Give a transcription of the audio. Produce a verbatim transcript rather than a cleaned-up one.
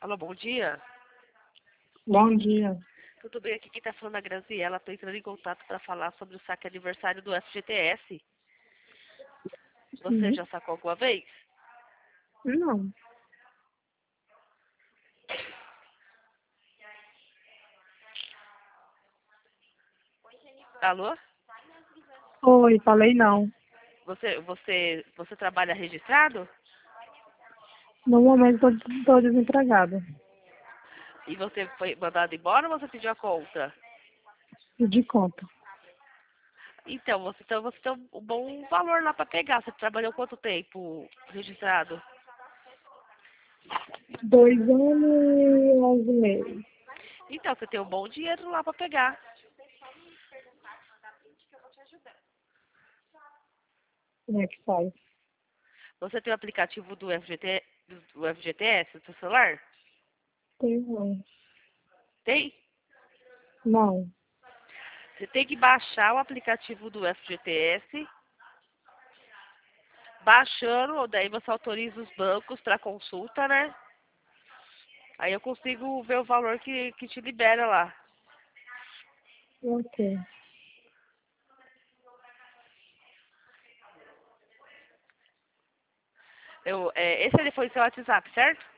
Alô, bom dia. Bom dia. Tudo bem? Aqui quem tá falando é a Graziela. Tô entrando em contato para falar sobre o saque aniversário do F G T S. Você Sim. já sacou alguma vez? Não. Alô? Oi, falei não. Você, você, você trabalha registrado? No momento estou desempregada. E você foi mandado embora ou você pediu a conta? Pedi conta. Então, você, então, você tem um bom valor lá para pegar. Você trabalhou quanto tempo registrado? Dois anos e onze meses. Então, você tem um bom dinheiro lá para pegar. Como é que faz? Você tem o aplicativo do F G T, do F G T S no seu celular? Tem não. Tem? Não. Você tem que baixar o aplicativo do F G T S. Baixando, daí você autoriza os bancos para consulta, né? Aí eu consigo ver o valor que, que te libera lá. Ok. Eu, é, esse ele foi seu WhatsApp, certo?